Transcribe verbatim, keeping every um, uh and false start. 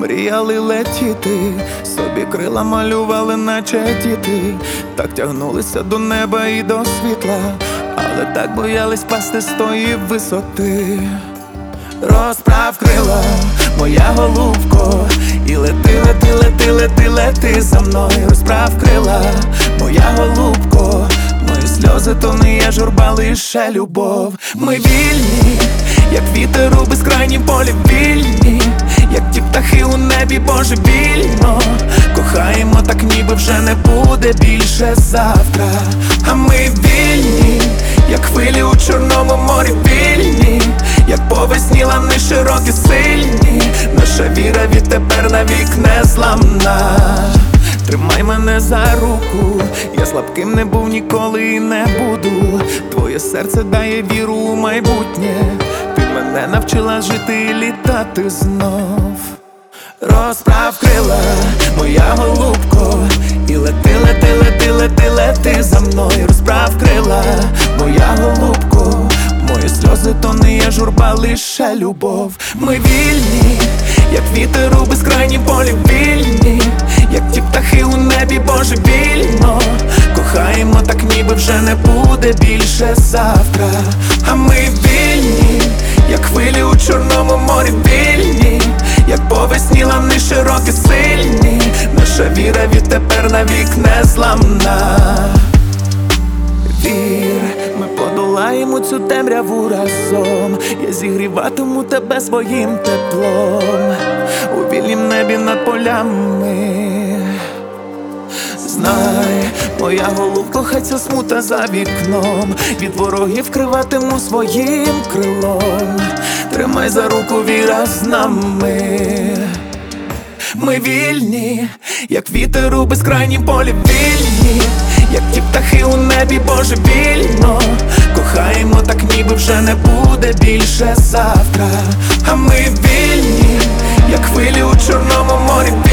мріяли летіти, собі крила малювали, наче діти. Так тягнулися до неба і до світла, але так боялись пасти з тої висоти. Розправ крила, моя голубко, і лети, лети, лети, лети, лети за мною. Розправ крила, моя голубко, мої сльози то не є журба, лише любов. Ми вільні, як вітер у безкрайнім полі, вільні, як ті птахи у небі божевільно. Кохаємо так, ніби вже не буде більше завтра. А ми вільні, як хвилі у Чорному морі, вільні, як по весні лани широкі, сильні. Наша віра відтепер навік незламна. Тримай мене за руку, я слабким не був ніколи і не буду. Твоє серце дає віру у майбутнє, ти мене навчила жити і літати знов. Розправ крила, моя голубко, і лети, лети, лети, лети, лети за мною. Розправ крила, моя голубко, мої сльози то не є журба, лише любов. Ми вільні, як вітер у безкрайнім полі, вільні, як ті птахи у небі божевільно. Кохаємо так, ніби вже не буде більше завтра. А ми вільні, як хвилі у Чорному морі, вільні, як по весні лани широкі, сильні. Наша віра відтепер навік незламна. Вір, ми подолаємо цю темряву разом. Я зігріватиму тебе своїм теплом у вільнім небі над полями. Знай, моя голубко, хай ця смута за вікном, від ворогів криватиму своїм крилом. Тримай за руку, віра з нами. Ми вільні, як вітер у безкрайнім полі, вільні, як ті птахи у небі божевільно. Кохаємо так, ніби вже не буде більше завтра. А ми вільні, як хвилі у Чорному морі,